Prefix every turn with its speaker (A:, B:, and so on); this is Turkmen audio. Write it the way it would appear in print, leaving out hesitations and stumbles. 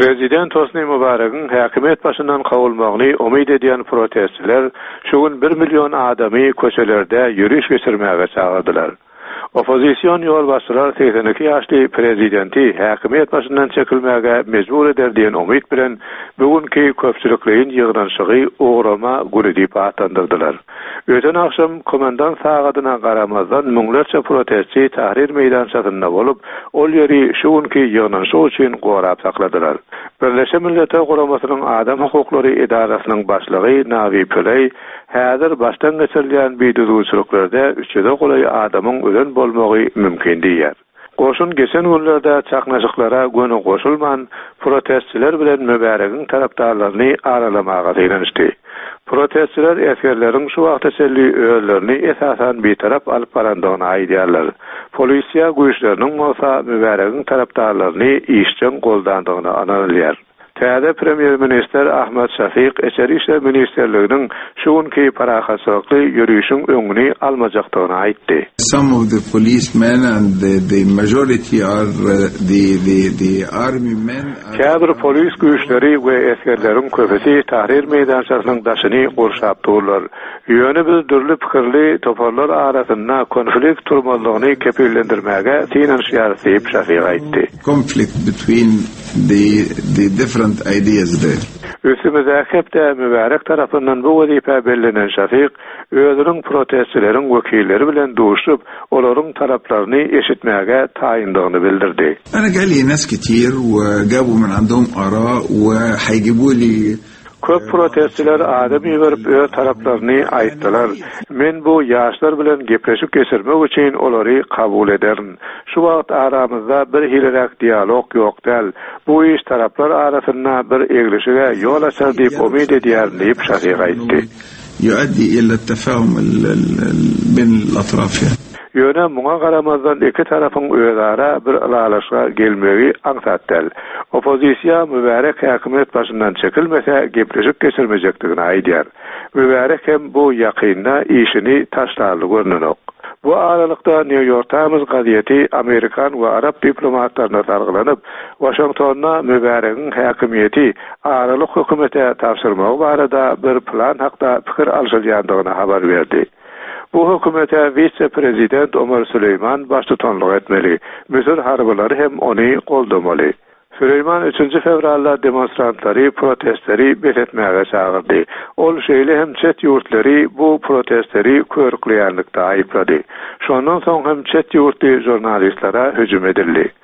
A: Prezident Hosni Mubarak'ın häkimet başyndan kawulmagyny umyt edýän protestçiler şugun 1 million adamy köçelerde ýürüş geçirmäge çağırdylar. Opozisiýon ýolbaşçylar 82 ýaşly prezidenti häkimet başyndan çekilmäge mejbur eder diýen umyt bilen bugünkü köpçülikliň ýygnanşygy ugrama güni diýip atandyrdylar. Öten akşam komandant sagadyna garamazdan müňlerçe protestçi Tahrir meýdançasynda bolup, ol ýeri şugunky ýygnanşyk üçin gorap sakladylar. Birleşen Milletler Guramasynyň Adam Hukuklary Idarasynyň başlygy Navi Pillay häzir başdan geçirilýän biýdüzgüçlükleri üçede golay adamyň ölen bolmagy mümkin diýer. Goşun geçen günlerde çaknaşyklara göni goşulman protestçiler bilen Mübarek'in tarapdarlaryny aralamaga ýelenişdi. Protestçiler eskerleriň şu wagtda selli öýlerini esasan bir tarap alyp barandygyny aýdýarlar. Polisiýa güýçleriniň bolsa Mübarek'in tarapdarlaryny işçiň goldandygyny analýar. Täze Premier Minister Ahmet Şafik Içeri İşler Ministerliğinin şugunki parahatsızlıklı yürüyüşün öňüni almajakdygyny aýtdy.
B: Some of the policemen and the majority are the army men.
A: Käbir polis güýçleri we eskerleriň köpüsi Tahrir meýdançasynyň daşyny gorşap durlar. Ýöne bildirli pikirli toparlar arasynda konflikt turmalygyny kepillendirmäge tinanşýar diýip Şafik aýtdy.
B: Conflict between the different ideas there.
A: Müzakirede Mübarek tarafından bu wazife bellenen Şafik, özüniň protestçileriň wekilleri bilen duşup, olaryň taraplaryny eşitmäge taýyndygyny bildirdi.
B: Ana gali nas kitir we gabu min andhum ara we haýgibu li
A: köp protestçiler adam ýerip öz taraplaryny aýtdylar. Men bu ýaşlar bilen gepleşip geçirmek üçin olary kabul ederim. Şu wagt aramyzda bir hilerek dialog ýok däl. Bu iş taraplar arasynda bir egleşige ýol açar diýip umyt edýär diýip Şafik aýtdy.
B: يؤدي إلى التفاهم بين الأطراف.
A: Ýöne muňa garamazdan iki tarapyň özara bir alalaşga gelmegi aňsatdyl. Opozisiýa Mübarek häkimet başyndan çekilmese gepleşip geçirmejekdigini aýdýar. Mübarek hem bu ýakynda işini taşlarly görnenok. Bu aralykda New York Times gazieti Amerikan we Arap diplomatlaryna targylanyp, Washingtonna Mübarek'in häkimiýeti aralyk hökümete tapşyrmak barada bir plan hakda pikir alşylýandygyny habar berdi. Bu hökümete vice-prezident Ömer Süleyman başçylyk etmeli. Müsir harbylar hem ony goldamaly. Süleyman 3. fevralda demonstrantlary, protestleri betetmäge çağırdy. Ol şeýle hem çet ýurtlary bu protestleri körükleýänlikde aýyplady. Şondan soň hem çet ýurtly jurnalistlara hüjüm edildi.